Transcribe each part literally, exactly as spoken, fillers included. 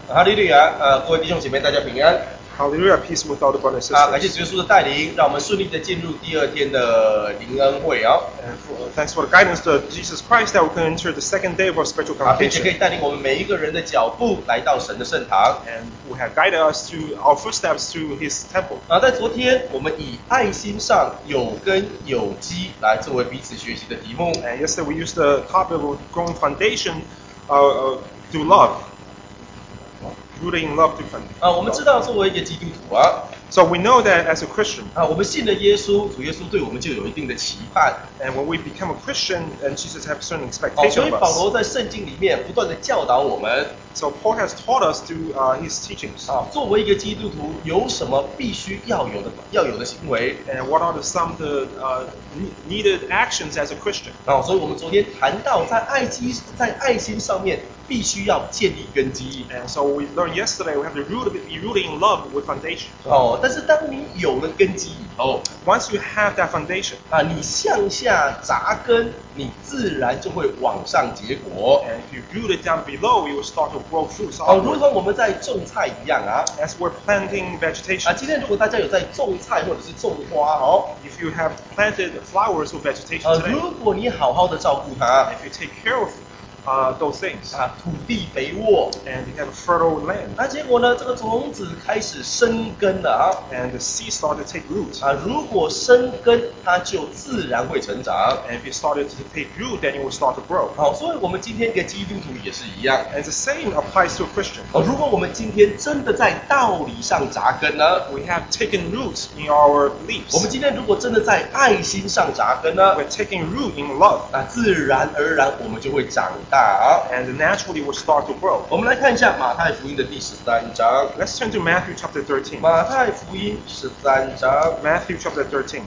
哈利路亚！呃，各位弟兄姐妹，大家平安。 Hallelujah, peace with all the brothers and 啊，感谢 sisters. 主耶稣的带领，让我们顺利的进入第二天的灵恩会啊。 And for, thanks for the guidance of Jesus Christ that we can enter the second day of our spiritual 啊，并且可以 convocation. 带领我们每一个人的脚步来到神的圣堂。 And who have guided us through our footsteps through His temple. 啊，在昨天我们以爱心上有根有基来作为彼此学习的题目。 And yesterday we used the topic of growing foundation uh, uh, through love. Rooted in love through foundation. 啊，我们知道作为一个基督徒啊， So we know that as a Christian, 啊，我们信了耶稣，主耶稣对我们就有一定的期盼。 and when we become a Christian, and Jesus has certain 哦， expectation 所以 of 保 us. 罗在圣经里面不断的教导我们， So Paul has taught us through uh, his teachings. 啊，作为一个基督徒有什么必须要有的要有的行为。 And what are the, some of the uh, needed actions as a Christian? 啊，所以我们昨天谈到在爱基在爱心上面必须要建立根基。 And so we learned yesterday we have to root, be rooted in love with foundation. 哦，但是当你有了根基以后， Once you have that foundation, 啊，你向下扎根，你自然就会往上结果。 and if you root it down below, you will start to grow fruits 哦，如 upward. 同我们在种菜一样啊。 As we're planting 啊， vegetation, 今天如果大家有在种菜或者是种花哦， if you have planted flowers or vegetation 呃， today, 如果你好好的照顾它， if you take care of uh, those things, 啊，土地肥沃， and you have a fertile land, 那结果呢，这个种子开始生根了啊。 and the seed started to take root, 啊，如果生根，它就自然会成长。 and if it started to take root, then it will start to grow. 好，所以我们今天跟基督徒也是一样。 And the same applies to a Christian. 哦，如果我们今天真的在道理上扎根呢， We have taken root in our 我 beliefs. 们今天如果真的在爱心上扎根呢， We're taking root in love, 那自然而然我们就会长大啊。 and naturally will start to grow. 我们来看一下马太福音的第十三章。 Let's turn to Matthew chapter thirteen. 马太福音十三章 Matthew chapter thirteen.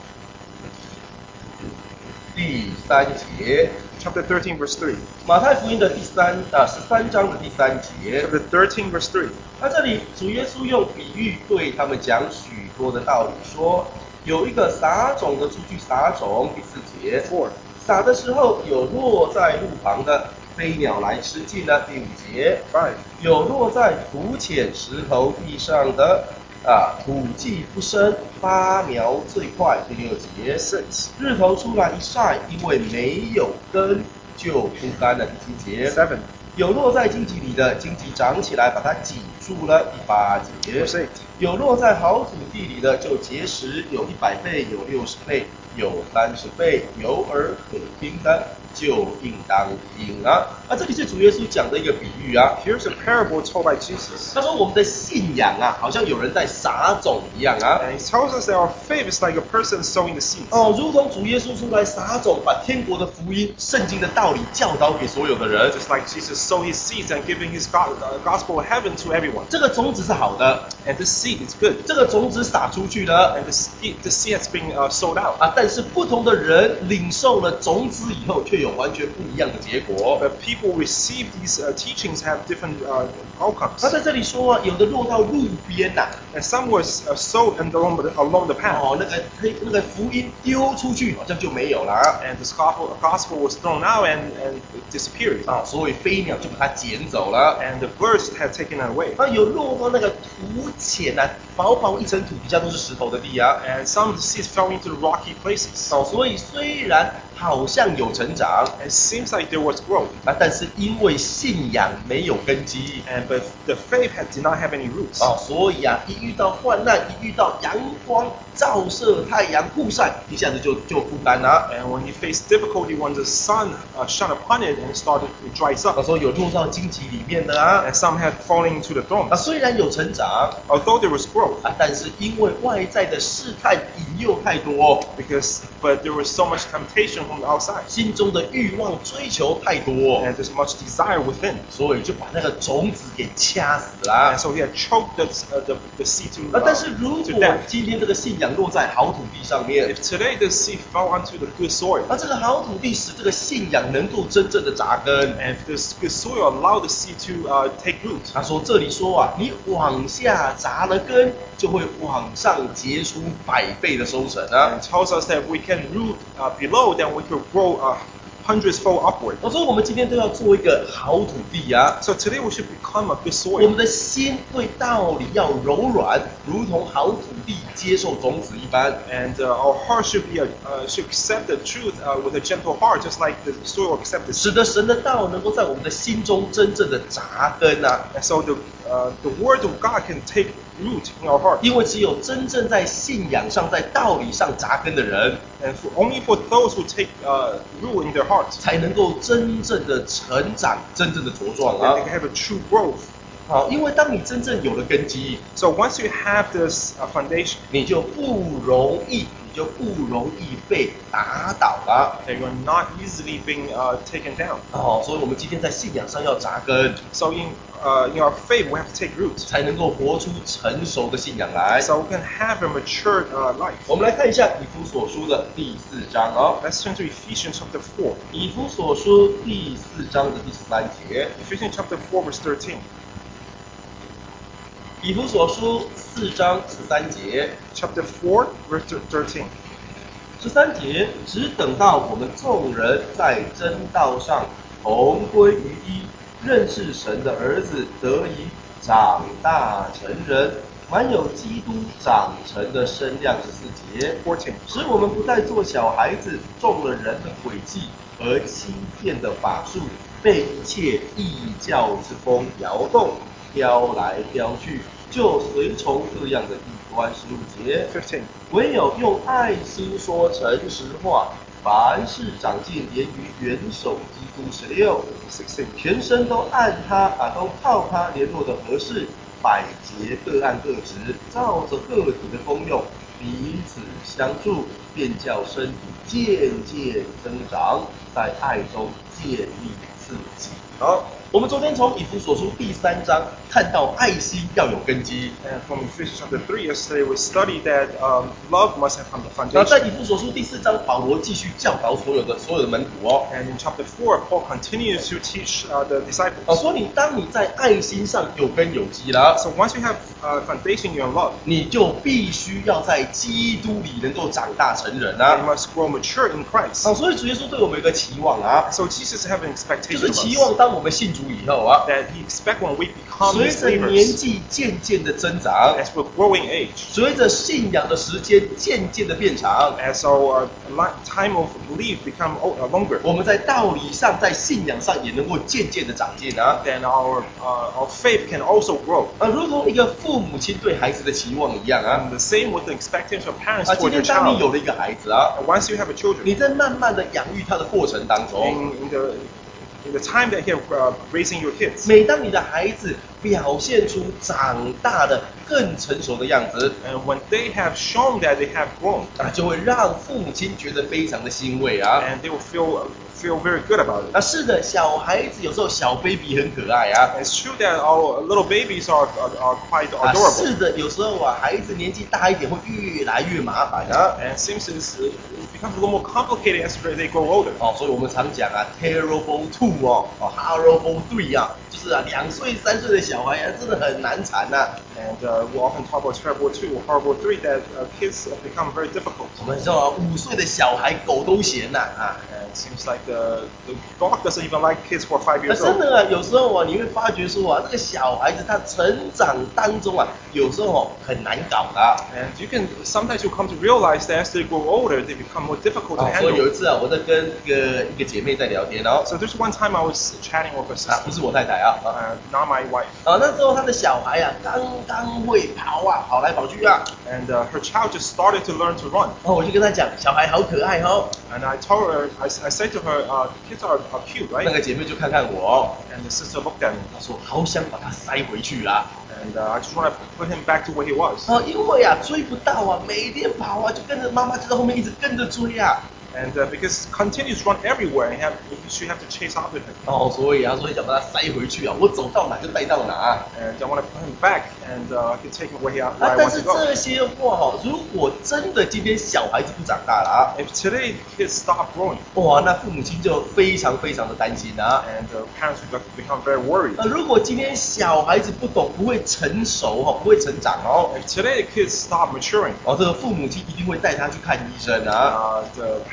第三节。 Chapter thirteen, verse three. 马太福音的第三啊十三章的第三节。 Chapter thirteen, verse three. 那这里主耶稣用比喻对他们讲许多的道理，说有一个撒种的出去撒种，第四节， Four. 撒的时候有落在路旁的，飞鸟来吃尽了，第五节， Five. 有落在土浅石头地上的，啊，土既不深，发苗最快，第六节， Six. 日头出来一晒，因为没有根就枯干了，第七节， Seven. 有落在荆棘里的，荆棘长起来把它挤住了，第八节。 Verse eight. 有落在好土地里的就结实，有一百倍，有六十倍，有三十倍，有耳可听的就应当听啊！啊，这里是主耶稣讲的一个比喻啊。 Here's a parable told by Jesus. 他说我们的信仰啊，好像有人在撒种一样啊。 And he tells us that our faith is like a person sowing the seeds. 哦，如同主耶稣出来撒种，把天国的福音、圣经的道理教导给所有的人。 Just like Jesus sowed his seeds and giving his God, uh, gospel of heaven to everyone. 这个种子是好的， And this seed is good. 这个种子撒出去了。 And the seed, the seed has been uh, sowed out. 啊，但是不同的人领受了种子以后，却有完全不一样的结果。 But people receive these uh, teachings have different uh, outcomes. 他在这里说啊，有的落到路边呐、 And some was uh, sowed along the, along the path. 哦，那个黑那个福音丢出去，好像就没有了啊。 And the gospel, gospel was thrown out and, and it disappeared. 啊，所以飞鸟就把它捡走了。 And the birds had taken it away. 啊，有落到那个土浅啊，薄薄一层土，底下都是石头的地啊。 And some of the seeds fell into the rocky places. 哦，所以虽然好像有成长 And it seems like there was growth. 啊，但是因为信仰没有根基。 And but the faith had, did not have any roots. 哦，所以啊，一遇到患难，一遇到阳光照射、太阳曝晒，一下子就就枯干了。 And when you face difficulty, when the sun uh, shone upon it and it started to dries 他 up. 说有落到荆棘里面的啊， And some had fallen into the 啊， thorns. 虽然有成长 Although there was growth, 啊，但是因为外在的试探引诱太多， because but there was so much temptation from the outside. 心中的欲望追求太多， And there's much desire within. 所以就把那个种子给掐死了 And。so he had choked the, uh, the, the seed to, 啊，但 uh, 是如 to 果 death. 今天这个信仰落在好土地上面， If today the seed fell onto the good soil, 啊，这个好土地使这个信仰能够真正的扎根。 and if this good soil allowed the seed to uh, take root, 他说这里说啊，你往下扎了根，就会往上结出百倍的收成啊 and。tells us that we can root uh, below, then we could grow uh, hundredfold upward. 哦，所以我们今天都要做一个好土地啊。 So today we should become a good 我 soil. 们的心对道理要柔软，如同好土地接受种子一般。 And uh, our heart should be a, uh, should accept the truth uh, with a gentle heart, just like the soil accepts the 使 seed. 得神的道能够在我们的心中真正的扎根啊！ And so the uh, the word of God can take root in our heart. 因为只有真正在信仰上、在道理上扎根的人， And for, only for those who take uh, root in their hearts, 才能够真正的成长、真正的茁壮 that 啊 they！can have a true growth. 好，因为当你真正有了根基， So once you have this uh, foundation, 你就不容易，你就不容易被打倒了。 that you're not easily being uh, taken down. 哦，所以我们今天在信仰上要扎根， So in uh, in our faith, we have to take root. 才能够活出成熟的信仰来。 So we can have a matured uh, life. 我们来看一下以弗所书的第四章哦， Let's turn to Ephesians chapter four. 以弗所书第四章的第十三节。 Ephesians chapter four, verse thirteen. 以弗所书四章十三节， Chapter four, verse thirteen. 十三节，只等到我们众人在真道上同归于一，认识神的儿子，得以长大成人，满有基督长成的身量。十四节， fourteen. 使我们不再做小孩子，中了人的诡计和欺骗的法术，被一切异教之风摇动，飘来飘去，就随从各样的异端。十五节， fifteen. 唯有用爱心说诚实话，凡事长进，连于元首基督。十六， sixteen. 全身都按他啊，都靠他联络的合适，百节各按各职，照着个体的功用，彼此相助，便叫身体渐渐增长，在爱中建立自己。好，我们昨天从以弗所书第三章看到爱心要有根基。 And from Ephesians chapter three yesterday, we studied that um, love must have the 然后在 foundation. 以弗所书第四章，保罗继续教导所有的所有的门徒哦。 And in chapter four, Paul continues to teach uh, the 哦， disciples. 说你当你在爱心上有根有基了， So once you have uh, foundation in your love, 你就必须要在基督里能够长大成人 you 啊。 must grow mature in Christ. 哦，所以主耶稣对我们有一个期望啊， So Jesus have an 就 expectation 是 of 期 us 望当我们信主以后啊， that He expect when we become 随 His 着年 believers, 纪渐渐的增长， as we're growing age, 随着信仰的时间渐渐的变长， as our uh, li- time of belief become o- uh, longer, 我们在道理上、在信仰上也能够渐渐的长进啊。 then our uh, our faith can also grow. 啊，如同一个父母亲对孩子的期望一样啊。 And the same with the expectation of parents 啊，今 toward their 天当你 child. 有了一个孩子啊， And once you have a children, 你在慢慢的养育他的过程当中， in, in the in the time that you're uh, raising your kids, 每当你的孩子表现出长大的更成熟的样子， and when they have shown that they have grown, 啊，就会让父母亲觉得非常的欣慰啊。 and they will feel feel very good about it. 啊，是的，小孩子有时候小 baby 很可爱啊。 It's true that our little babies are are, are quite 啊， adorable. 是的，有时候啊，孩子年纪大一点会越来越麻烦啊。 And it seems it's, it becomes a little more complicated as they grow older. 哦，所以我们常讲啊，terrible two 哦，哦，horrible three 啊，就是啊，两岁三岁的小孩啊，真的很难缠呐、 And uh, we often talk about terrible two or horrible three that uh, kids have become very difficult. 我们知道啊，五岁的小孩狗都嫌呐啊。 And it seems like the, the dog doesn't even like kids who are five 那 years 真 old. 的啊，有时候啊，你会发觉说啊，这个小孩子他成长当中啊，有时候哦很难搞的啊。 And you can sometimes you come to realize that as they grow older, they become more difficult to 啊所以有 handle. 一次啊，我在跟一个一个姐妹在聊天，然后 So there's one time I was chatting with a 啊，不 sister, 是我太太啊，啊 uh, not my wife, 啊，那时候他的小孩啊，刚刚会跑啊，跑来跑去啊， and uh, her child just started to learn to run. 然后我就跟他讲，小孩好可爱哦。 And I told her, I, I said to her, uh, kids are, are cute, 那 right? 个姐妹就看看我哦， And the sister looked at me, 她说好想把他塞回去啊。 and uh, I just want to put him back to where he was. 啊，因为啊追不到啊，每天跑啊，就跟着妈妈就在后面一直跟着追啊。 And uh, because he continues to run everywhere, and have, you have to chase after him. 哦，所以啊，所以想把他塞回去啊，我走到哪就带到哪。 And I want to put him back, and uh, I can take him where, he, where 啊， I 但 want 是 to go. 这些话哈、如果真的今天小孩子不长大了啊， If today kids stop growing, 哇，那父母亲就非常非常的担心啊。 and uh, parents would become very worried. 啊，如果今天小孩子不懂、不会成熟哈、不会成长哦， If today kids stop maturing, 哦，这个父母亲一定会带他去看医生啊。 uh, the parents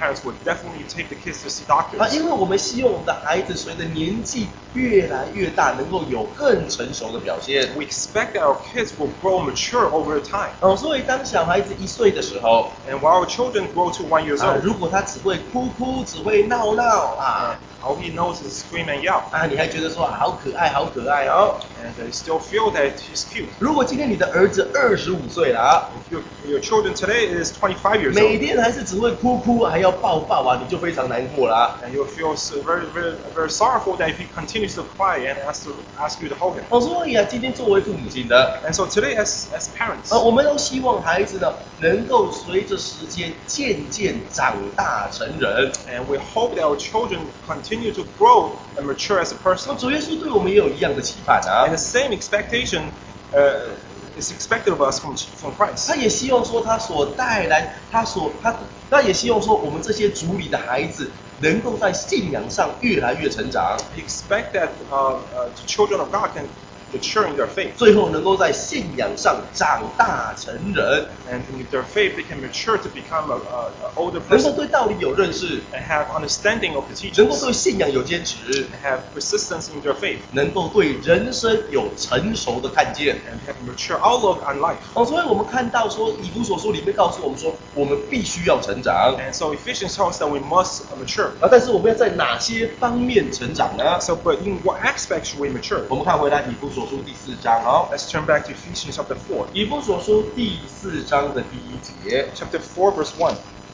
parents would definitely take the kids to see 啊， doctors. 因为我们希望我们的孩子随着年纪越来越大，能够有更成熟的表现。 We expect that our kids will grow mature over time. 哦，所以当小孩子一岁的时候， And while our children grow to one years 啊， old, 如果他只会哭哭，只会闹闹啊， all he knows is scream and yell. 啊，你还觉得说啊好可爱，好可爱哦。 And they still feel that he's cute. 如果今天你的儿子二十五岁了啊， If your, your children today is twenty-five years 每 old, 天还是只会哭哭，还要抱抱啊，你就非常难过了啊。 and you'll feel so very, very, very sorrowful that if he continues to cry and asks to ask you to hold him. 哦，所以啊，今天作为父母亲的， And so today, as as parents, 啊，我们都希望孩子呢能够随着时间渐渐长大成人。 and we hope that our children continue to grow and mature as a 那 person. 主耶稣对我们也有一样的期盼啊 And，the same expectation uh, is expected of us from from Christ. 他也希望说他所带来，他所他他也希望说我们这些主里的孩子能够在信仰上越来越成长， We expect that uh, uh, the children of God can mature in their faith. 最后能够在信仰上长大成人， And in their faith, they can mature to become a, a, a older 能够 person 对道理有认识， and have understanding of the 能够 teachings 对信仰有坚持， and have persistence in their faith 能够对人生有成熟的看见。 and have a mature outlook on life. 哦，所以我们看到说，以弗所书里面告诉我们说，我们必须要成长 And so Ephesians tells us that we must uh, mature. 啊，但是我们要在哪些方面成长呢？ So, but in what aspects should we mature? 我们看回来以弗所书第四章哦， Let's turn back to Ephesians chapter four. 以弗所书第四章的第一节， Chapter four, verse one.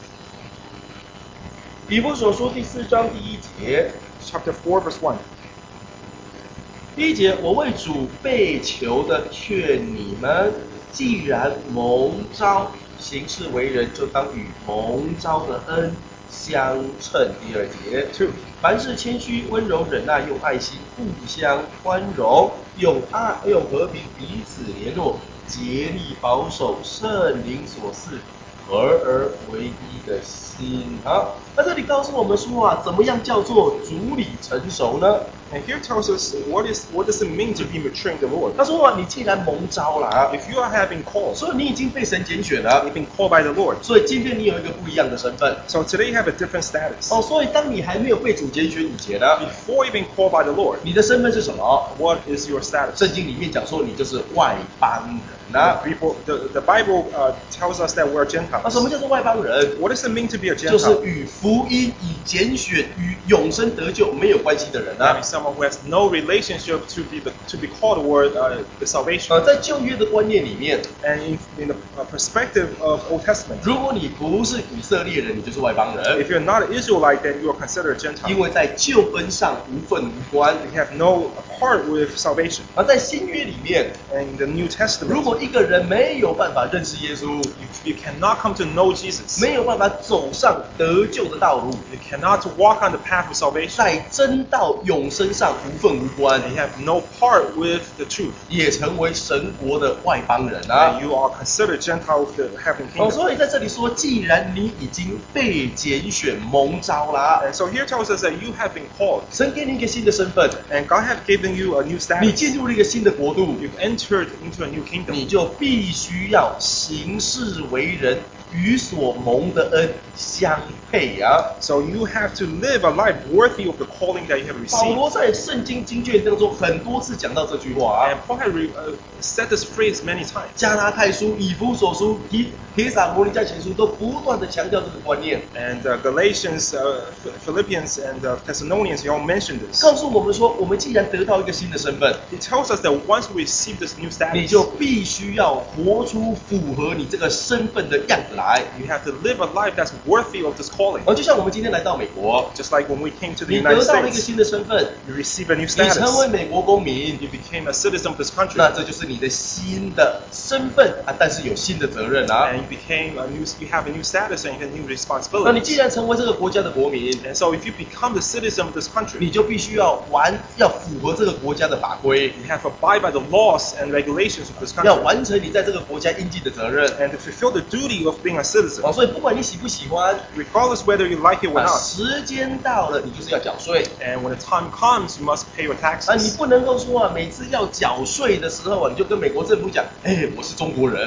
以弗所书第四章第一节， Chapter four, verse one. 第一节，我为主被求的劝你们，既然蒙召行事为人，就当与蒙召的恩相称。第二节 Two. 凡事谦虚、温柔、忍耐，用爱心互相宽容，用爱用和平彼此联络，竭力保守圣灵所赐合而为一的心。好，那这里告诉我们说啊，怎么样叫做主理成熟呢？ And here tells us what is what does it mean to be mature in the Lord. 他说啊，你既然蒙召了啊， If you are having called, 所以你已经被神拣选了 you've，been called by the Lord. 所以今天你有一个不一样的身份。 So today you have a different status. 哦，所以当你还没有被主拣选以前呢， Before you've been called by the Lord, 你的身份是什么？ what is your status? 圣经里面讲说，你就是外邦人啊。 The, people, the, the Bible uh, tells us that we're 啊，什么 Gentiles. 叫做外邦人？ What does it mean to be a 就是 Gentile? 与福音、与拣选、与永生得救没有关系的人 That 啊。 is someone who has no relationship to be the, to be called toward uh, the salvation. 呃，在旧约的观念里面， And in, in the uh, perspective of Old Testament, 如果你不是以色列人，你就是外邦人， if you're not an Israelite, then you are considered a 因 Gentile. 为在救恩上无份无关。 You have no part with salvation. 而在新约里面， And in the New 如 Testament, 果一个人没有办法认识耶稣， you, you cannot come to know Jesus. 没有办法走上得救的道路， You cannot walk on the path of salvation. 在真道永生上无份无关， And you have no part with the truth. 也成为神国的外邦人啊 And。you are considered Gentile of the heavenly 哦， kingdom. 所以在这里说，既然你已经被拣选蒙召啦， And so here tells us that you have been called. 神给你一个新的身份， And God has given you a new 你 status. 进入了一个新的国度， You've entered into a new 你 kingdom. 就必须要行事为人，与所蒙的恩相配啊。 So you have to live a life worthy of the calling that you have 保 received. 罗在圣经经卷当中很多次讲到这句话啊 And，Paul had re, uh, said this phrase many times. 加拉太书、以弗所书、提提撒罗尼迦前书都不断的强调这个观念， And uh, Galatians, uh, Philippians, and uh, Thessalonians, they all mention this. 告诉我们说，我们既然得到一个新的身份， It tells us that once we receive this new 你 status, 就必须要活出符合你这个身份的样子来。 you have to live a life that's worthy of this calling. 而就像我们今天来到美国， Just like when we came to the 你 United 得到了一个 States, 新的身份， you received a new 你成为 status. 美国公民， You became a citizen of this country. 那这就是你的新的身份啊，但是有新的责任啊。 And you became a new, you have a new status and you have new 那你既 responsibilities. 然成为这个国家的国民， And so if you become the citizen of this country, 你就必须要完，要符合这个国家的法规， you have to abide by the laws and regulations of this 要 country 完成你在这个国家应尽的责任。 and to fulfill the duty of being a citizen. 啊，所以不管你喜不喜欢， Regardless whether you like it or 啊， not. 时间到了，你就是要缴税。 And when the time comes, you must pay your 啊，你 taxes. 不能够说啊，每次要缴税的时候啊，你就跟美国政府讲，哎，我是中国人。 You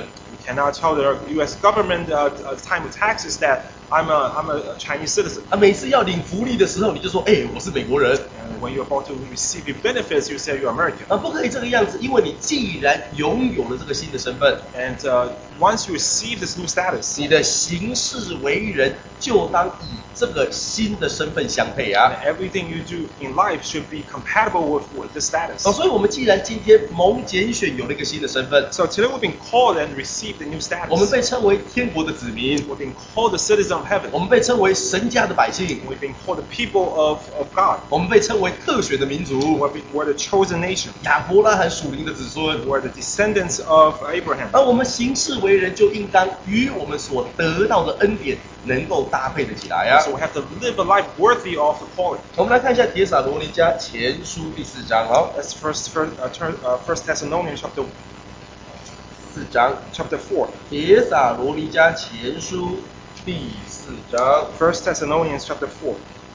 cannot tell the U S government uh, uh, time of taxes that I'm a I'm a Chinese citizen. 啊，每次要领福利的时候，你就说，哎，我是美国人。 And when you're about to receive your benefits, you say you're American. 啊，不可以这个样子，因为你既然拥有了这个新的身份， And uh, once you receive this new status, 你的行事为人就当以这个新的身份相配啊。 everything you do in life should be compatible with, with this status. 哦，所以我们既然今天蒙拣选有了一个新的身份， So today we've been called and received a new status. 我们被称为天国的子民， We've been called the citizen of heaven. 我们被称为神家的百姓， We've been called the people of, of God. 我们被称为特选的民族， We're, be, we're the chosen nation. 亚伯拉罕属灵的子孙。 We're the descendants of Abraham. 而我们行事为人就应当与我们所得到的恩典能够搭配的起来啊。 So we have to live a life worthy of the calling. 我们来看一下帖撒罗尼迦前书第四章哦， That's first, first, uh, turn, uh, first Thessalonians chapter, 四章， chapter four. 帖撒罗尼迦前书第四章 First Thessalonians chapter four.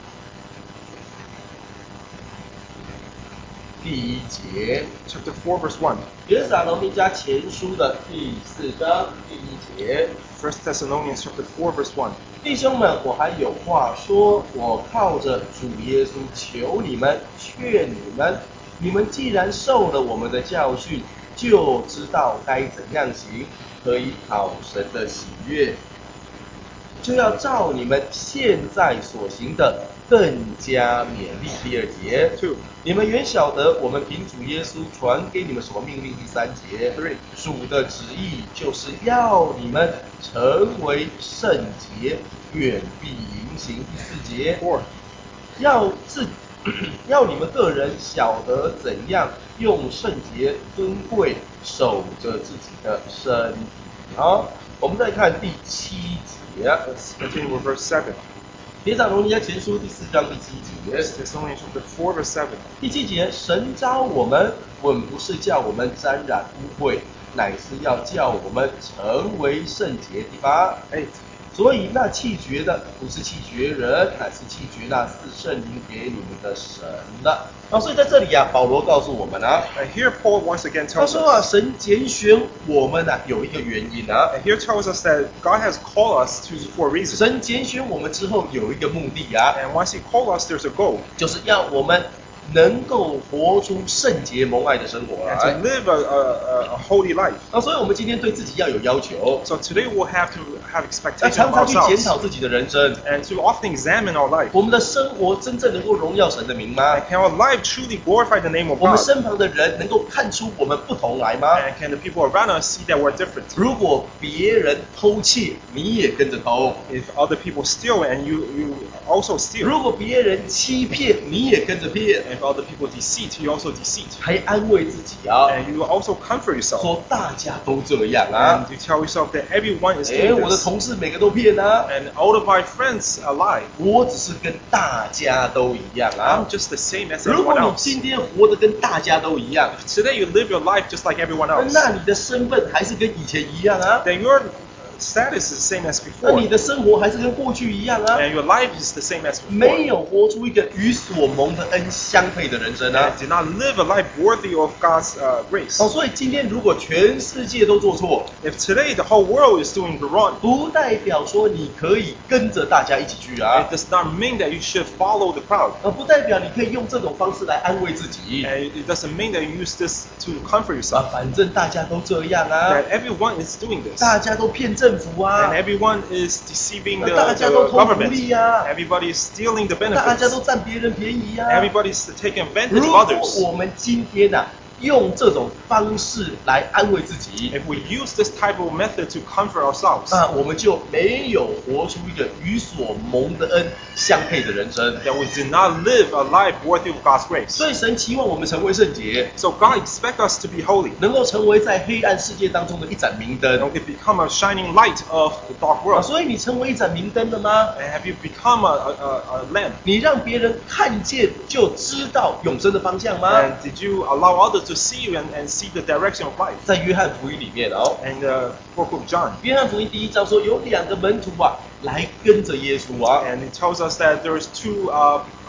第一节， Chapter four verse one. 帖撒罗尼迦前书的第四章第一节。 First Thessalonians chapter four verse one. 弟兄们，我还有话说，我靠着主耶稣求你们，劝你们，你们既然受了我们的教训，就知道该怎样行，可以讨神的喜悦，就要照你们现在所行的更加勉励。第二节， Two. 你们原晓得我们凭主耶稣传给你们什么命令。第三节， Three. 主的旨意就是要你们成为圣洁，远避淫行。第四节， Four. 要自要你们个人晓得怎样用圣洁尊贵守着自己的身体。好，我们再看第七节， Let's continue with verse seven. 帖撒罗尼迦前书第四章第七节。 Thessalonians chapter four verse seven. 第七节，神召我们，本不是叫我们沾染污秽，乃是要叫我们成为圣洁。第八， Eight. 所以那弃绝的不是弃绝人，乃是弃绝那赐圣灵给你们的神了。啊，所以在这里啊，保罗告诉我们啊， And here Paul once again 他 tells 说啊， us. 神拣选我们啊，有一个原因啊， And here tells us that God has called us to for a reason. 神拣选我们之后有一个目的啊， And once He called us, there's a goal. 就是要我们能够活出圣洁蒙爱的生活 And 来 to。live a, a, a holy life. 啊，所以我们今天对自己要有要求， So today we'll have to have 要 expectation 常 of 常去检 ourselves. 讨自己的人生。 And to often examine our life. 我们的生活真正能够荣耀神的名吗？ And can our life truly glorify the name of 我们 God? 身旁的人能够看出我们不同来吗？ And can the people around us see that we're different? 如果别人偷窃，你也跟着偷； If other people steal and you, you also steal. 如果别人欺骗，你也跟着骗， If other people deceit, you also deceit. 还安慰自己啊， And you also comfort yourself. 说大家都这样啊 And。you tell yourself that everyone is 哎， doing 我的 this. 同事每个都骗啊， And all of my friends are lying. 我只是跟大家都一样啊 I'm。just the same as 如果 everyone 你 else. 今天活得跟大家都一样， Today you live your life just like everyone else. 那你的身份还是跟以前一样啊， Then your status is the same as 那 before. 你的生活还是跟过去一样啊， And your life is the same as 没 before. 有活出一个与所蒙的恩相配的人生啊 And。did not live a life worthy of God's uh, grace. 哦，所以今天如果全世界都做错， If today the whole world is doing wrong, 不代表说你可以跟着大家一起去啊 it，does not mean that you should follow the crowd. 呃，不代表你可以用这种方式来安慰自己 And it doesn't mean that you use this to comfort 啊， yourself. 反正大家都这样啊， That everyone is doing this. 大家都骗政府啊 And，everyone is deceiving 那 the, 大家 the 都偷福 government. 利啊， Everybody is stealing the 大家都 benefits. 占别人便宜啊。 Everybody is taking advantage 如 of 果 others. 我们今天啊，用这种方式来安慰自己 If we use this type of method to comfort ourselves, 啊，我们就没有活出一个与所蒙的恩相配的人生。 that we did not live a life worthy of God's grace. 所以神期望我们成为圣洁， So God expects us to be holy. 能够成为在黑暗世界当中的一盏明灯 And we become a shining light of the dark 啊。 world. 所以你成为一盏明灯了吗？ And have you become a, a, a, a lamp? 你让别人看见就知道永生的方向吗？ And did you allow others to see you and, and see the direction of life? 在约翰福音里面哦， And the book of John. 约翰福音第一章说有两个门徒啊来跟着耶稣啊， And it tells us that there's two uh,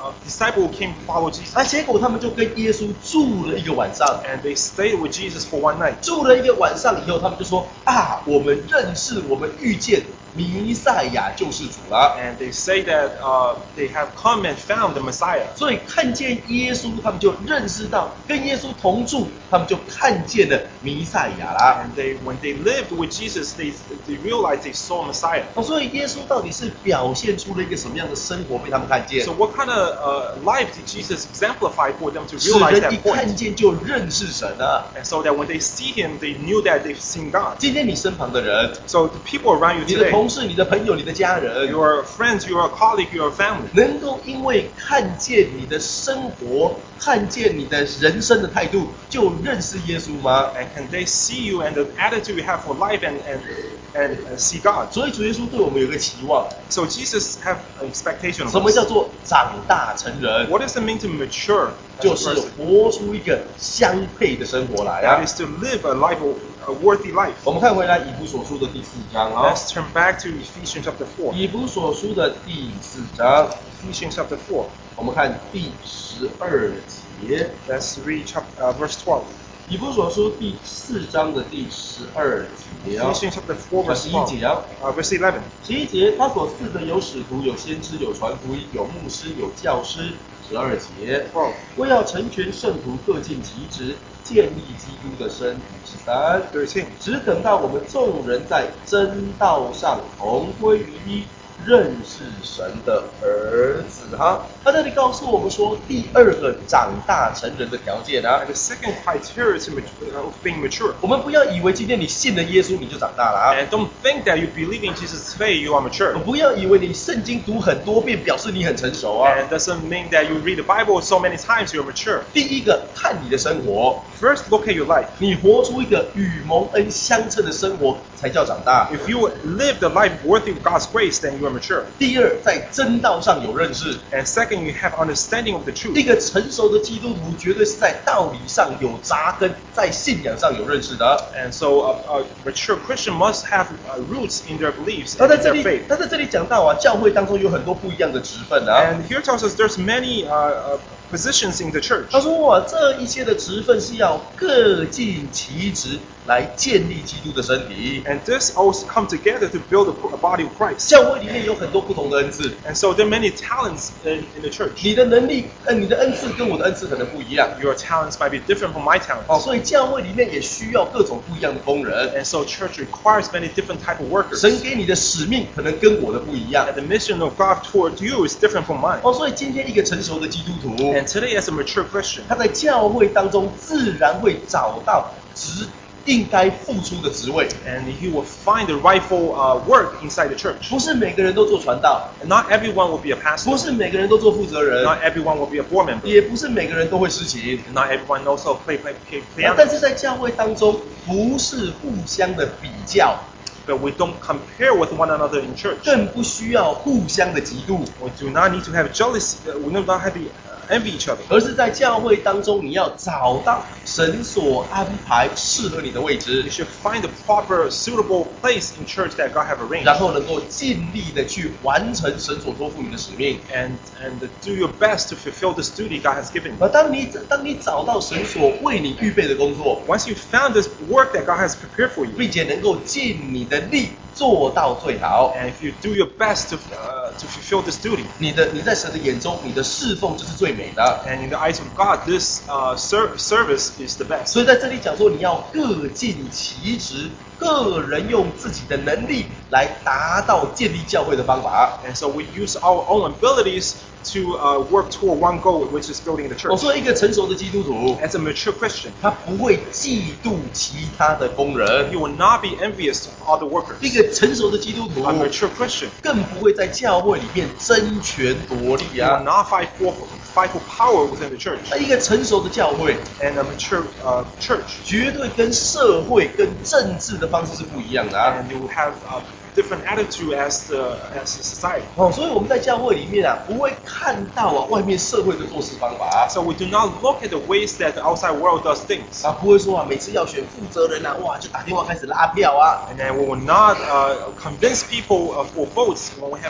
uh, disciples came to follow Jesus. 啊，结果他们就跟耶稣住了一个晚上。 And they stayed with Jesus for one night. 住了一个晚上以后，他们就说啊，我们认识，我们遇见弥赛亚救世主了。 And they say that uh, they have come and found the Messiah. 所以看见耶稣，他们就认识到跟耶稣同住，他们就看见了弥赛亚啦。 And they, when they lived with Jesus, they, they realized they saw Messiah. 哦，所以耶稣到底是表现出了一个什么样的生活被他们看见？ So what kind of uh, life did Jesus exemplify for them to 使 realize 人一 that 看 point? 见就认识神啊！ And so that when they see him, they knew that they've seen God. 今天你身旁的人， So the people around you 你的 today, 同事、你的朋友、你的家人， your friends, your colleague, your family, 能够因为看见你的生活，看见你的人生的态度，就认识耶稣吗？ and can they see you and the attitude you have for life and, and, and, and see God? 所以主耶稣对我们有一个期望， So Jesus have an expectation of 什么 us. 叫做长大成人？ What does it mean to mature? as 就 a 是 person? 活出一个相配的生活来啊 That！is to live a life, a worthy life. 我们看回来以弗所书的第四章啊， Let's turn back to Ephesians chapter four. 以弗所书的第四章， Ephesians chapter four. 我们看第十二节， Let's read chapter, uh, verse twelve. 以弗所书第四章的第十二节啊， Ephesians chapter four, 啊 verse 十一 twelve. 节啊。 Uh, verse eleven. 十一节，他所赐的有使徒，有先知，有传福音，有牧师，有教师。十二节， twelve. 为要成全圣徒，各尽其职，建立基督的身体。十三， thirteen. 只等到我们众人在真道上同归于一，认识神的儿子哈。他这里告诉我们说，第二个长大成人的条件啊 And，the second criteria to mat- of being mature. 我们不要以为今天你信了耶稣你就长大了啊。 And don't think that you believe in Jesus today, you are mature. 不要以为你圣经读很多遍，表示你很成熟啊。 And it doesn't mean that you read the Bible so many times you're mature. 第一个，看你的生活， First, look at your life. 你活出一个与蒙恩相称的生活，才叫长大。 If you live the life worthy of God's grace, then you are mature. 第二，在真道上有认识。 And second, you have understanding of the truth. 一个成熟的基督徒，绝对是在道理上有扎根，在信仰上有认识的。 And so, a, a mature Christian must have uh, roots in their beliefs 他 and 在 in 这 their 里 faith.， 他在这里讲到啊，教会当中有很多不一样的职分啊。 And here tells us there's many uh, uh, positions in the church. 他说哇，这一些的职分是要各尽其职，来建立基督的身体。 And this also come together to build a, a body of Christ. 教会里面有很多不同的恩赐， And so there are many talents in, in the church. 你的能力，呃，你的恩赐跟我的恩赐可能不一样。 Your talents might be different from my talents. 哦，所以教会里面也需要各种不一样的工人。 And so church requires many different type of workers. 神给你的使命可能跟我的不一样 And。the mission of God toward you is different from mine. 哦，所以今天一个成熟的基督徒， And today, as a mature Christian, 他在教会当中自然会找到职应该付出的职位。 and he will find the rightful uh, work inside the church. 不是每个人都做传道， And not everyone will be a 不 pastor. 是每个人都做负责人， Not everyone will be a board member. 也不是每个人都会实行。 And not everyone knows how to play, play, play 啊但 piano. 是在教会当中，不是互相的比较， But we don't compare with one another in church. 更不需要互相的嫉妒， We do not need to have jealousy. uh, We do not have to uh, envy each other. 而是在教会当中，你要找到神所安排适合你的位置 You，should find the proper, suitable place in church that God have arranged. 然后能够尽力的去完成神所托付你的使命。 And and do your best to fulfill this duty God has given you. 而当你当你找到神所为你预备的工作， Once you found this work that God has prepared for you, 并且能够尽你的力做到最好， and if you do your best to uh, to fulfill this duty, 你的你在神的眼中，你的侍奉就是最美的。 and in the eyes of God, this uh, ser- service is the best. 所以在这里讲说，你要各尽其职，个人用自己的能力来达到建立教会的方法。 And so we use our own abilities to uh, work toward one goal, which is building the 我 church. 说一个成熟的基督徒， As a mature Christian, 他不会嫉妒其他的工人。 he will not be envious of other 一 workers. 个成熟的基督徒 A，mature Christian 更不会在教会里面争权夺利 he will 啊。 not fight for fight for power within the church. 那一个成熟的教会， And a mature uh, church, 绝对跟社会、跟政治的方式是不一样的啊。 and you will have a different attitude as the as the society. 哦，所以我们在教会里面啊，不会看到啊外面社会的做事方法啊。 So we do not look at the ways that the outside world does things. 啊，不会说啊，每次要选负责人啊，哇，就打电话开始拉票啊。 And then we will not uh, convince people uh, for votes when we have a council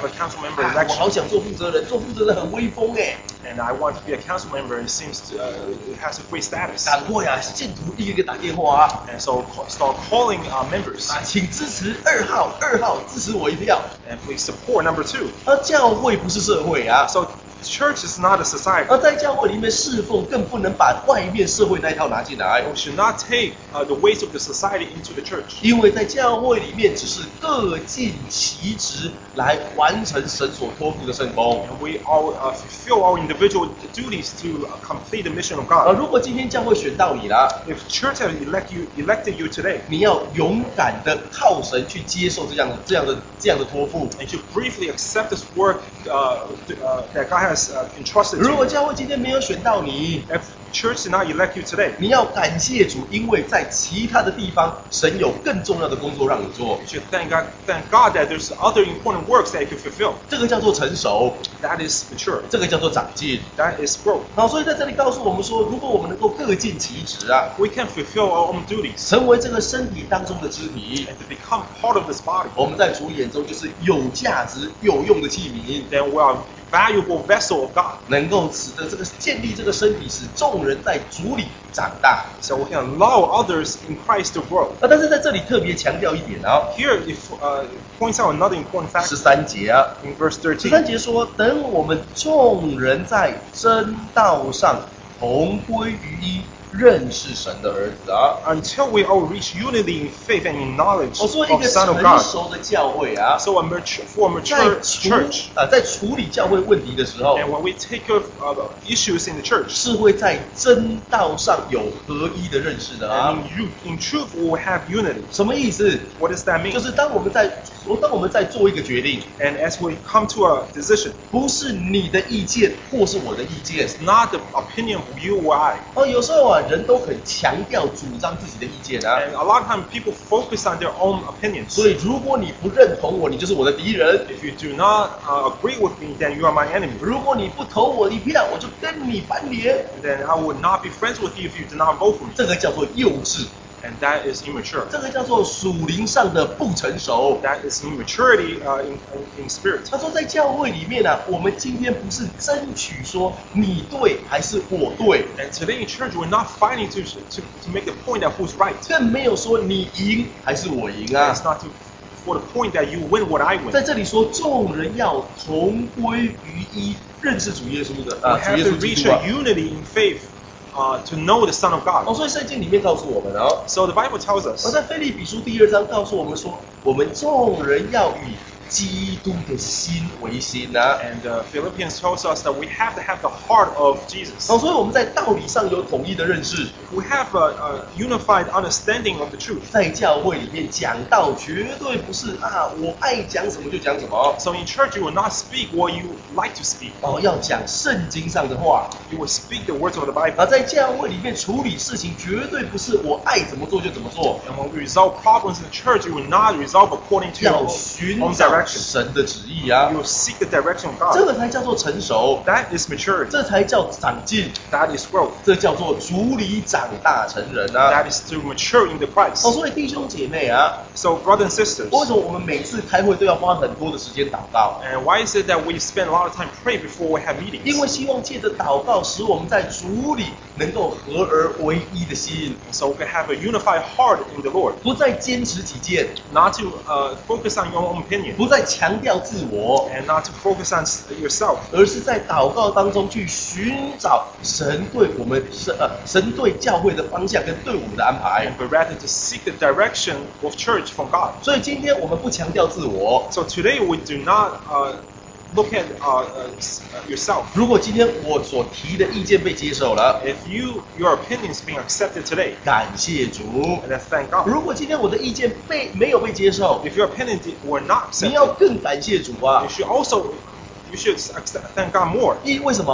member 啊，我好 election, 想做负责人，做负责人很威风哎。 and I want to be a council member. It seems to, uh, it has a great status. 赶快啊，信徒一个一个打电话啊， And so ca- start calling uh, members 啊，请支持二号，二号支持我一票。 and please support number two. 而教会不是社会啊， So church is not a society. 而在教会里面侍奉更不能把外面社会那一套拿进来， We should not take uh, the ways of the society into the church. 因为在教会里面只是各尽其职来完成神所托付的圣工。 And we all uh, fulfill our individual duties to uh, complete the mission of 而 God. 如果今天教会选到你了， If church has elect you, elected you today, 你要勇敢的靠神去接受这样的这样的这样的托付。 and to briefly accept this work uh, uh, that God has uh, entrusted 如 to 果 you. 教会今天没有选到你， If church did not elect you today, 你要感谢主，因为在其他的地方，神有更重要的工作让你做。 you should thank God, thank God that there's other important works that you can fulfill. 这个叫做成熟， That is mature. 这个叫做长进。 That is growth. 好，所以在这里告诉我们说，如果我们能够各尽其职啊， We can fulfill our own duties 成为这个身体当中的肢体， and to become part of this body. 我们在主眼中就是有价值、有用的器皿， Then we are valuable vessel of God. 能够使得这个建立这个身体，使众人在主里长大。 So we can allow others in Christ to grow. 啊，但是在这里特别强调一点啊， Here, it uh, points out another important 十 fact 三节啊， in verse 十三 thirteen. 节说，等我们众人在真道上同归于一，认识神的儿子啊。 Until we all reach unity in faith and in knowledge 我说一 of 个 Son of 成 God. 熟的教会啊， So a mature, for a 在 mature 处 church, 啊在处理教会问题的时候， and when we take care of uh, issues in the church, 是会在真道上有合一的认识的啊 and。in, you- in truth we will have unity. 什么意思？ What does that mean? 就是当我们在当我们在做一个决定， And as we come to a decision, 不是你的意见或是我的意见。 it's not the opinion of you or I. 哦，有时候啊，人都很强调主张自己的意见啊。 And a lot of times people focus on their own opinions. 所以如果你不认同我，你就是我的敌人。 If you do not uh, agree with me, then you are my enemy. 如果你不投我一票，我就跟你翻脸。 Then I would not be friends with you if you do not vote for me. 这个叫做幼稚， And that is immature. 这个叫做属灵上的不成熟。 That is immaturity uh, in, in, in spirit. 他说，在教会里面啊，我们今天不是争取说你对还是我对， And today in church, we're not fighting to, to, to make the point that who's right. 更没有说你赢还是我赢啊 It's。not to, for the point that you win what I 在 win. 这里说，众人要同归于一，认识主耶稣的 We 啊，主 have 耶 to 稣基 reach 督啊。 a unity in faith uh, to know the Son of 哦， God. 所以圣经里面告诉我们哦， So the Bible tells 而 us, 在腓立比书第二章告诉我们说，我们众人要以基督的心为心啊。 and uh, Philippians tells us that we have to have the heart of Jesus. 哦，所以我们在道理上有统一的认识， We have a, a unified understanding of the truth. 在教会里面讲道绝对不是啊，我爱讲什么就讲什么。 So in church, you will not speak what you like to speak. 哦，要讲圣经上的话。 You will speak the words of the Bible. 而在教会里面处理事情，绝对不是我爱怎么做就怎么做， And when we resolve problems in the church, you will not resolve according to your 要 own 寻 own 找 direction. 神的旨意啊 You。will seek the direction of 这 God. 个才叫做成熟， That is maturity. 这才叫长进， That is growth. 这叫做主里长大成人啊。 That is to mature in the 哦， Christ. 所以弟兄姐妹啊， So brothers and sisters, 为什么我们每次开会都要花很多的时间祷告？ and why is it that we spend a lot of time praying before we have 因为 meetings? 希望借着祷告，使我们在主里能够合而为一的心， So we can have a unified heart in the Lord. 不再坚持己见， Not to uh, focus on your own opinion 不再强调自我， and not to focus on s- yourself, 而是在祷告当中去寻找神对我们神呃神对教会的方向跟对我们的安排。 but rather to seek the direction of church from God. 所以今天我们不强调自我。 So today we do not uh, look at uh, uh, s- uh, yourself. 如果今天我所提的意见被接受了， If you your opinion is being accepted today, 感谢主。 and then thank God. 如果今天我的意见被没有被接受， If your opinion did- were not 你要 accepted, 更感谢主啊 you！should also you should accept, thank God more. 因为什么？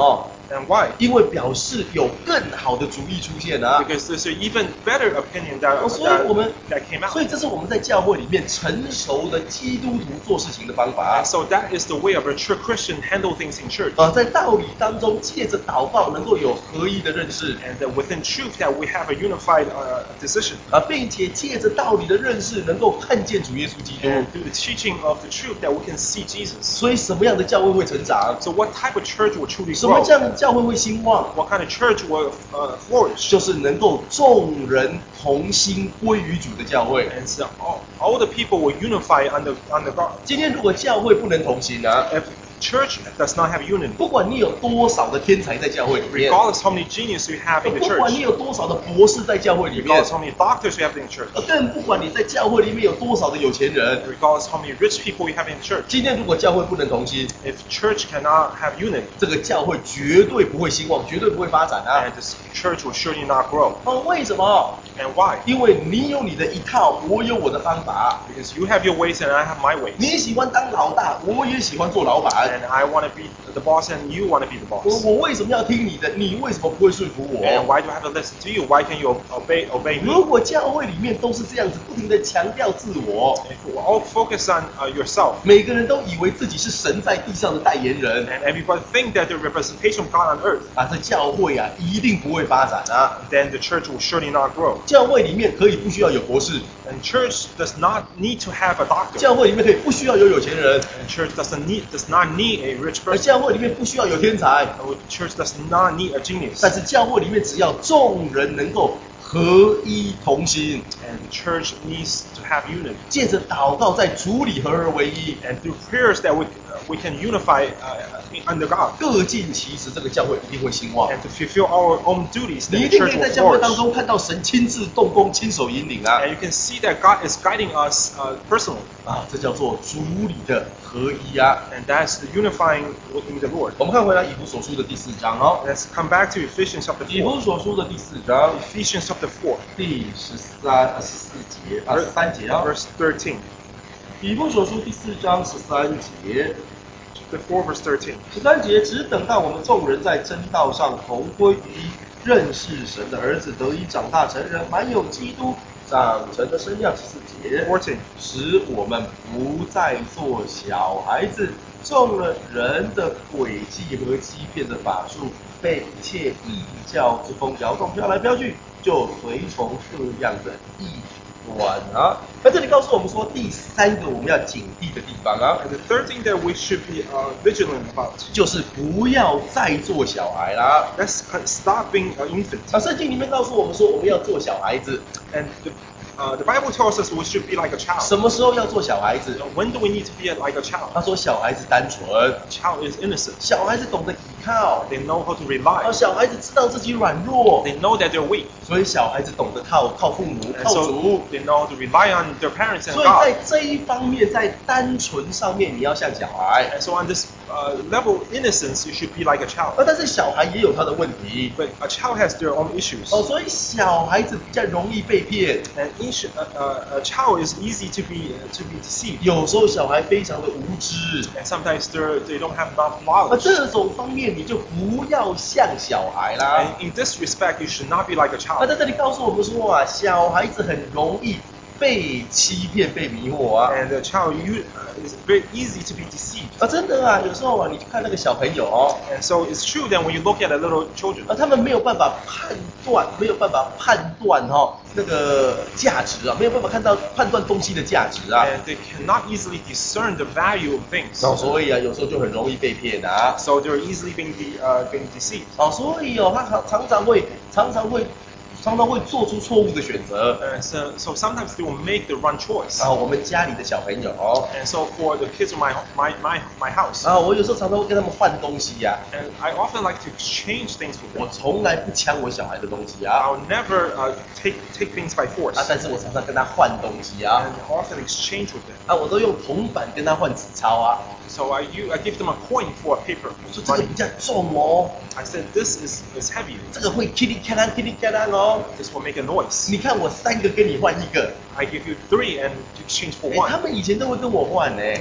And why? 因为表示有更好的主意出现啊。 Because there's an even better opinion that, 哦，所以我们 that, that came out. 所以这是我们在教会里面成熟的基督徒做事情的方法 And so that is the way of a true Christian handle things in church. 啊，在道理当中，借着祷告能够有合一的认识 And uh, within truth that we have a unified uh, decision. 啊，并且借着道理的认识，能够看见主耶稣基督。 And through the teaching of the truth that we can see Jesus. 所以什么样的教会会成长？ So what type of church will truly 什么 grow? 样的教会会兴旺？ What kind of church will uh, flourish? 就是能够众人同心归于主的教会。 And so all, all the people will unify under, under God. 今天如果教会不能同心啊， If church does not have unity, 不管你有多少的天才在教会里面， regardless how many genius you have in the 不管你 church, 有多少的博士在教会里面， regardless how many doctors you have in the church, 呃更不管你在教会里面有多少的有钱人， regardless how many rich people you have in the church, 今天如果教会不能同心， if church cannot have unity, 这个教会绝对不会兴旺，绝对不会发展啊！ and this church will surely not grow. 哦，为什么？ And why? 因为你有你的一套，我有我的方法。 Because you have your ways and I have my ways. 你喜欢当老大，我也喜欢做老板。 And I want to be the boss and you want to be the 我 boss. 我为什么要听你的？你为什么不会顺服 And 我？ why do I have to listen to you? Why can't you obey obey 如 me? 果教会里面都是这样子，不停的强调自我， If we all focus on uh, yourself, 每个人都以为自己是神在地上的代言人， and everybody think that they're representation of God on earth, 啊，这教会啊一定不会发展啊！ then the church will surely not grow. 教会里面可以不需要有博士， And church does not need to have a doctor. 教会里面可以不需要有有钱人， And church doesn't need does not need a rich 而 person. 教会里面不需要有天才， And church does not need a genius. 但是教会里面只要众人能够合一同心， And the church needs to have unity. 借着祷告在主里合而为一， And through prayers that we uh, we can unify uh, under God. 各尽其职，这个教会一定会兴旺。 And to fulfill our own duties, 你 then 一 the 定可 church 以在 will 教会当 flourish. 中看到神亲自动工、亲手引领啊！ And you can see that God is guiding us uh, personally. 啊，这叫做主里的合一啊！ And that's the unifying in the Lord. 我们看回来以弗所书的第四章哦， Let's come back to Ephesians chapter 以弗 four. 所书的第四章 Ephesians chapter four, 第十三、呃十四节啊，十三节啊， verse thirteen. 以弗所书第四章十三节， Chapter four, verse thirteen. 十三节只等到我们众人在真道上同归于一，认识神的儿子，得以长大成人，满有基督长成的身量。十四节， fourteen. 使我们不再做小孩子，中了人的诡计和欺骗的法术，被一切异教之风摇动，飘来飘去，就随从各样的异端啊。那这里告诉我们说，第三个我们要警惕的地方啊， And the third thing that we should be uh, vigilant about, 就是不要再做小孩啦。 let's stop being an infant. 啊，圣经里面告诉我们说，我们要做小孩子， And the, uh, the Bible tells us we should be like a child. 什么时候要做小孩子？ When do we need to be like a child? 他说小孩子单纯， A child is innocent. 小孩子懂得依靠， They know how to 啊， rely. 小孩子知道自己软弱， They know that they're weak. 所以小孩子懂得靠靠父母、 And 靠 so 主。 they know how to rely on their parents and 所以在 God. 这一方面，在单纯上面，你要像小孩。 And so on this uh, level of innocence, you should be like a child. 啊，但是小孩也有他的问题。 But a child has their own issues. 哦，所以小孩子比较容易被骗。 And each, uh, uh, a child is easy to be uh, to be deceived. 有时候小孩非常的无知。 And sometimes they they don't have enough 啊， knowledge. 这种方面你就不要像小孩啦。 And in this respect, you should not be like a 啊， child. 在这里告诉我们说啊，小孩子很容易被欺骗、被迷惑啊。 And the child you, uh, is very easy to be deceived. 啊，真的啊，有时候啊，你看那个小朋友哦， And so it's true that when you look at the little children, 啊，他们没有办法判断，没有办法判断哈、哦、那个价值啊，没有办法看到判断东西的价值啊。 and they cannot easily discern the value of things. 哦，所以啊，有时候就很容易被骗啊。 So they're easily being de- uh, being deceived. 哦，所以哦，他常常常会常常会常常会做出错误的选择。 Uh, so, so sometimes they will make the wrong choice. 啊，我们家里的小朋友哦， And so for the kids in my my my, my house, 啊，我有时候常常会跟他们换东西呀、 and I often like to exchange things with 我 them. 从来不抢我小孩的东西啊， I'll never uh, take take things by force. 啊，但是我常常跟他换东西啊， And I often exchange with them. 啊，我都用铜板跟他换纸钞啊， So I u- I give them a coin for a paper 我说这个 money. 比较重哦， I said this is is heavy. 这个会噼里咔啦噼里咔啦哦， This will make a noise. 你看我三个跟你换一个， I give you three and you exchange for 哎，他 one. 们以前都会跟我换呢， And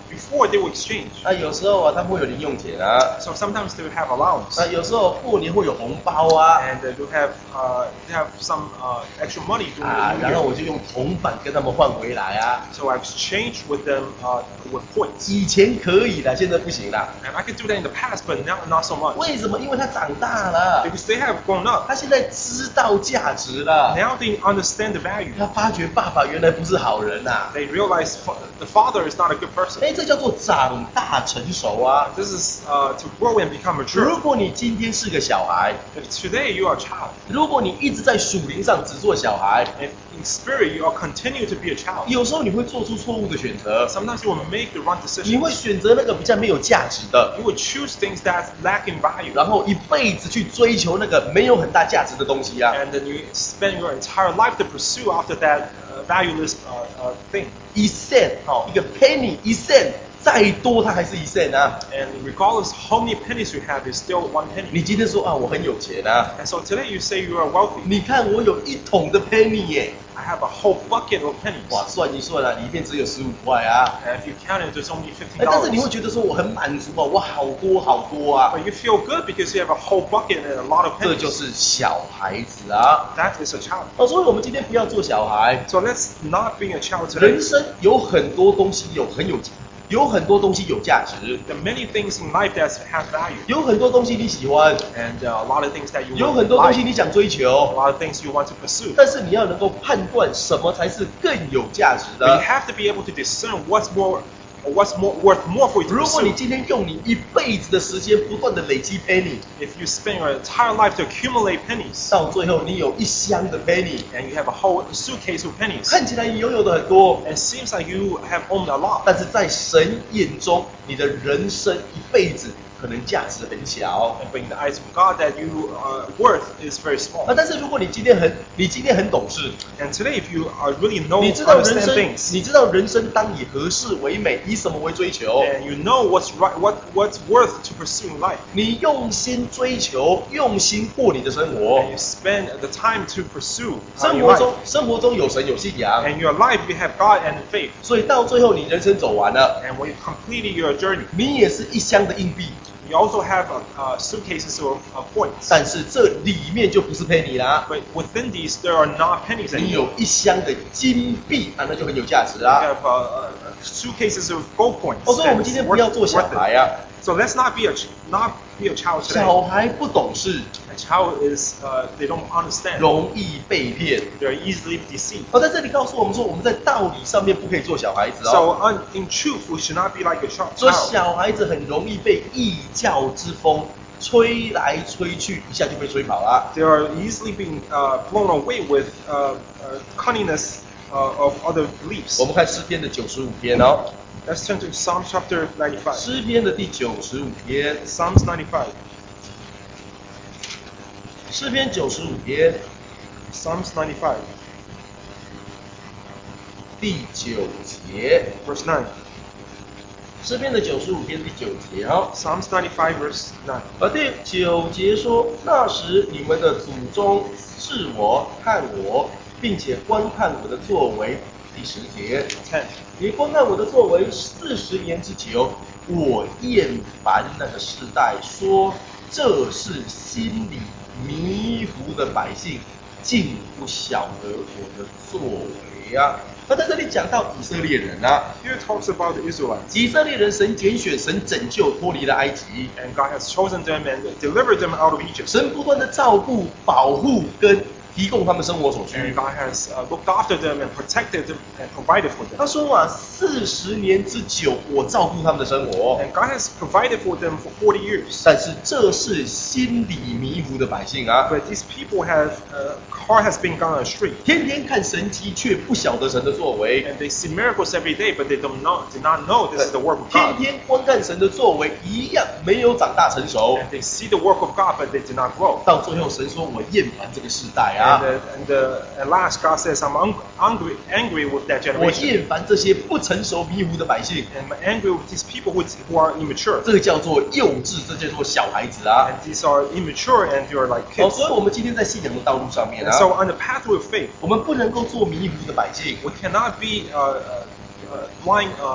before they will exchange. 那有时候啊，他们会有零用钱啊， So sometimes they will have allowance. 那有时候过年会有红包啊， And uh, they have uh, they have some uh, extra money during 啊， the 然 new 后 year. 我就用铜板跟他们换回来啊。 So I've exchanged with them uh, with points. 以前可以的，现在不行啦。 And I could do that in the past, but now not so much. 为什么？因为他长大了， Because they have grown up. 他现在知道价值了， Now they understand the value. 他发觉爸爸原来不是好人呐、啊。 They realize fa- the father is not a good person. 哎，这叫做长大成熟啊。 This is uh, to grow and become 如 mature. 果你今天是个小孩， If today you are a child, 如果你一直在属灵上只做小孩， and in spirit you are continue to be a child, 有时候你会做出错误的选择， sometimes you will make the wrong 你会 decisions. 选择那个比较没有价值的， You will choose things that lack in value. 然后一辈子去追求那个没有很大价值的东西啊。 And then you spend your entire life to pursue after that uh, valueless uh, uh, thing. 一 cent 哦，一个 penny 一 cent， 再多它还是一 cent 啊。 And regardless how many pennies you have, it's still one penny. 你今天说啊，我很有钱啊， And so today you say you are wealthy. 你看我有一桶的 penny 耶， I have a whole bucket of pennies. 哇，算一算啊，里面只有十五块啊。 And if you count it, there's only 哎， fifty 但是你会 dollars. 觉得说我很满足啊，我好多好多啊， But you feel good because you have a whole bucket and a lot of 这就 pennies. 是小孩子啊。 That is a child. 哦，所以我们今天不要做小孩， So let's not be a child 人 today. 生有很多东西有很有，有很多东西有价值， There are many things in life that have value. 有很多东西你喜欢， And uh, a lot of things that you 有 would 很多东西 like. 你想追 A 求， lot of things you want to pursue. 但是你要能够判断什么才是更有价值 But you 的。 have to be able to discern what's more, or what's more worth more for you to 如果你 pursue. 今天用你一辈子的时间不断的累积 penny， If you spend your entire life to accumulate pennies, 到最后你有一箱的 penny， and you have a whole suitcase of pennies, 看起来你拥有的很多， and it seems like you have owned a lot. 但是在神眼中，你的人生一辈子可能价值很小。 But in the eyes of God, that you uh, worth is very 啊， small. 但是如果你今天很，你今天很懂事， And today, if you are really know 你知道人 understand 生， things, 你知道人生当以何事为美，以什么为追求？ and you know what's right, what what's worth to pursue in life, 你用心追求，用心过你的生活 and。you spend the time to pursue uh, 生 your 活中 life. 生活中有神有信仰， And your life, you have God and faith. 所以到最后你人生走完了， And when you completed your journey, 你也是一箱的硬币， you also have uh, uh, suitcases of, of points. 但是这里面就不是配你啦， But within these, there are not pennies 你 anymore. 有一箱的金币啊，那就很有价值 You 啊。 have uh, uh, suitcases of gold coins. 哦，所以我们 and 今天 it's 不要 worth- 做小 worth it. 孩啊， So let's not be a ch- not be a child today. 小孩不懂事， A child is uh, they don't understand. 容易被骗。 They're easily deceived. 哦，在这里告诉我们说，我们在道理上面不可以做小孩子 So 哦。 un- in truth, we should not be like a child. 所以 child. 小孩子很容易被异教之风吹来吹去，一下就被吹跑了。 They are easily being uh, blown away with uh, uh, cunningness uh, of other 我 beliefs. 们看诗篇的九十五篇哦， Let's turn to Psalm chapter ninety-five. 诗篇的第九十五篇， Psalms ninety-five. 诗篇九十五篇 Psalms ninety-five, 第九节， verse nine. 诗篇的九十五篇第九节哦。 Psalms ninety-five, verse nine. 而第九节说：“那时你们的祖宗视我看我，并且观看我的作为。”第十节， ten. 你观看我的作为四十年之久，我厌烦那个时代，说这是心里迷糊的百姓，竟不晓得我的作为啊。那在这里讲到以色列人啊， Here it talks about the Israelites. 以色列人神拣选，神拯救，脱离了埃及， And God has chosen them and delivered them out of Egypt. 神不断的照顾、保护跟提供他们生活所 And 需。 God has uh, looked after them and protected them and provided for them. 他说啊，四十年之久，我照顾他们的生活。 And God has provided for them for forty years. 但是这是心里迷糊的百姓啊， But these people have, uh, heart has been gone astray. 天天看神迹，却不晓得神的作为； And they see miracles every day, but they don't know, did not know this is the work of 天 God. 天观看神的作为，一样没有长大成熟。 And they see the work of God, but they did not grow. 到最后，神说：“我厌烦这个世代 And, 啊， uh, and uh, at last, God says, I'm un- angry, angry with that 我 generation. 厌烦这些不成熟迷糊的百姓。 And I'm angry with these people who, who are immature. 这个叫做幼稚，这叫做小孩子啊。 And these are immature and you're like 哦， kids. 所以我们今天在信仰的道路上面 And 啊， so on the pathway of faith, 我们不能够做迷糊的百姓， we cannot be uh, uh, uh, blind, uh,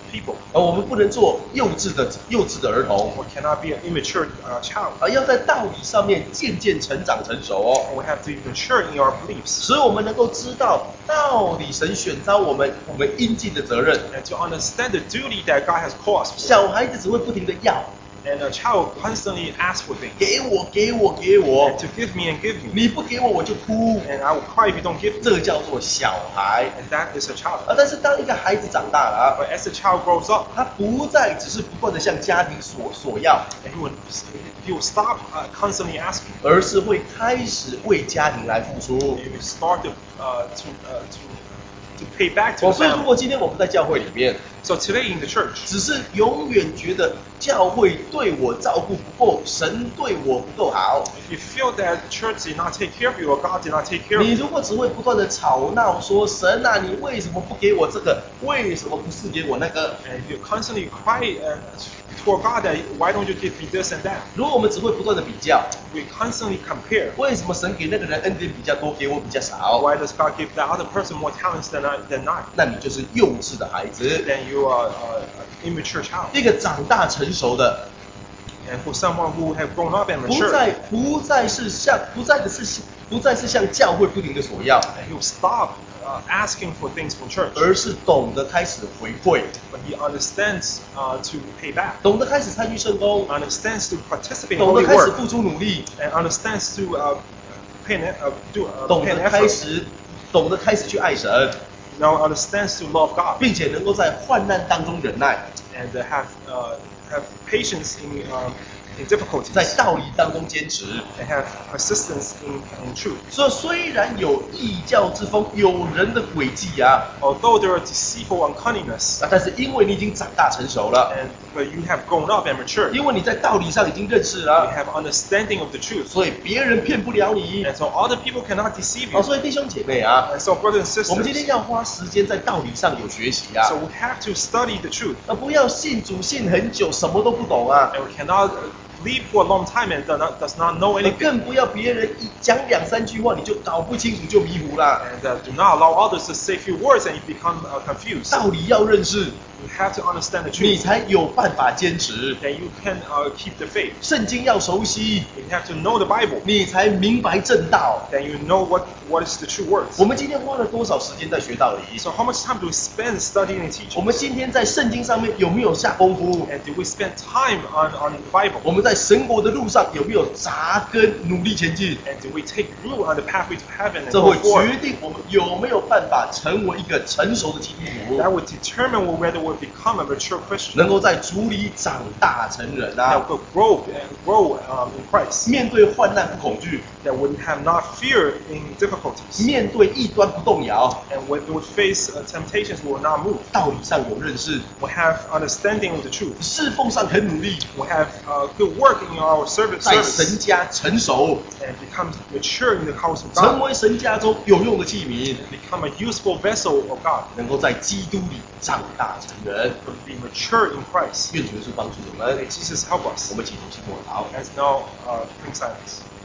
people. 而我们不能做幼稚的幼稚的儿童， We cannot be an immature uh, child. 而要在道理上面渐渐成长成熟哦。 We have to be mature in our beliefs. 使我们能够知道到底神选召我们，我们应尽的责任。 And to understand the duty that God has called us for. 小孩子只会不停的要， And a child constantly asks for things. 给我，给我，给我 And，to give me and give me. 你不给我我就哭， And I will cry if you don't give me. 这个叫做小孩。 And that is a child. 啊，但是当一个孩子长大了啊， But as the child grows up, 他不再只是不断的向家庭索索要， and he will, he will stop uh, constantly asking. 而是会开始为家庭来付出。 He will start to, uh, to, uh, to, to pay back to 哦， the 所以如 family. 果今天我们在教会里面， So today in the church, 只是永远觉得教会对我照顾不够，神对我不够好， if you feel that the church did not take care of you or God did not take care of 你 you, 如果只会不断的吵闹说神啊，你为什么不给我这个？为什么不是给我那个？ and you constantly cry uh, toward God that why don't you give me this and that? 如果我们只会不断的比较， We constantly compare. 为什么神给那个人恩典比较多，给我比较少？ Why does God give that other person more talents than I, than I? 那你就是幼稚的孩子。 Then you are uh, an immature child. 一个长大成熟的， And for someone who have grown up and 不 matured, 再不再是向不再的是不再是向教会不停的索要， and he will stop uh, asking for things from church, 而是懂得开始回馈， but he understands uh, to pay back, 懂得开始参与圣工， understands to participate in 懂得 holy 开始 work, 付出努力， and understands to uh, pay an, uh, do uh, 懂 pay 得 an 开 effort. 始懂得开始去爱神， Now understands to love God 并且能够在患难当中忍耐， and uh, have uh, have patience in um, in difficulties 在道理当中坚持。 and have persistence in, in truth. 所以虽然有异教之风，有人的诡计啊， Although there are deceitful uncunningness, 啊但是因为你已经长大成熟了， and but you have grown up and matured, 因为你在道理上已经认识 you 了， have understanding of the truth, 所以别人骗不了你。 and so other people cannot deceive 哦， you. 所以弟兄姐妹啊， And so brothers and 我们今天 sisters, 要花时间在道理上有学习啊 so，we have to study the truth, 那不要信主信很久，什么都不懂啊。 and we cannot live for a long time and does not, does not know 你 anything, 更不要别人一讲两三句话你就搞不清楚就迷糊啦。 and uh, do not allow others to say few words and you become uh, confused. 道理要认识， You have to understand the 你 truth, 才有办法坚持。 then you can uh, keep the faith. 圣经要熟悉， You have to know the Bible, 你才明白正道。 then you know what, what is the true words. 我们今天花了多少时间在学道理？ So how much time do we spend studying and 我 teaching? 们今天在圣经上面有没有下功夫？ And do we spend time on, on the Bible? 我们在神国的路上有没有扎根努力前进？ And do we take root on the pathway to heaven and 这 go 会 forward? 决定我们有没有办法成为一个成熟的基督徒， That would determine whether we'll become a mature Christian. 能够在主里长大成人 That 啊！ will grow and grow um, in Christ. 面对患难不恐惧， That would have not fear in difficulties. 面对异端不动摇， And when we face uh, temptations, we will not move. 道理上有认识， We have understanding of the truth. 侍奉上很努力， We have uh, good work in our service, 在 service 神家成熟， and become mature in the house of 成 God. 为神家中有用的器皿， Become a useful vessel of God. 能够在基督里长大成人。 To be mature in Christ. 愿主耶稣帮助我们 May，Jesus help us. 我们一起同心祷告。 As now, uh, bring silence.